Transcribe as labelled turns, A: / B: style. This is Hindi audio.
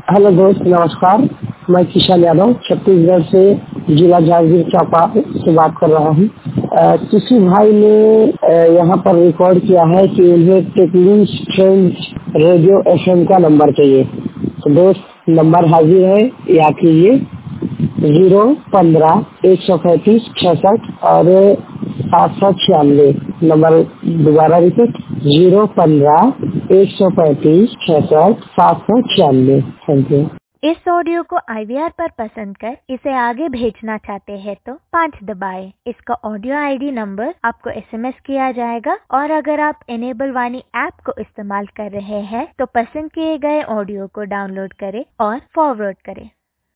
A: हेलो दोस्त, नमस्कार। मैं किशन यादव छत्तीसगढ़ से जिला जांजगीर चांपा से बात कर रहा हूँ। किसी भाई ने यहाँ पर रिकॉर्ड किया है कि उन्हें टेक्निक स्ट्रेंथ रेडियो एफएम का नंबर चाहिए। तो दोस्त, नंबर हाजिर है, याद कीजिए 015-135-66 और 796। नंबर दोबारा रिपीट 015-135-66-796। Thank you.
B: इस ऑडियो को IVR पर पसंद कर इसे आगे भेजना चाहते हैं तो 5 दबाएं। इसका ऑडियो ID नंबर आपको SMS किया जाएगा और अगर आप इनेबल वाणी ऐप को इस्तेमाल कर रहे हैं तो पसंद किए गए ऑडियो को डाउनलोड करें और फॉरवर्ड करें।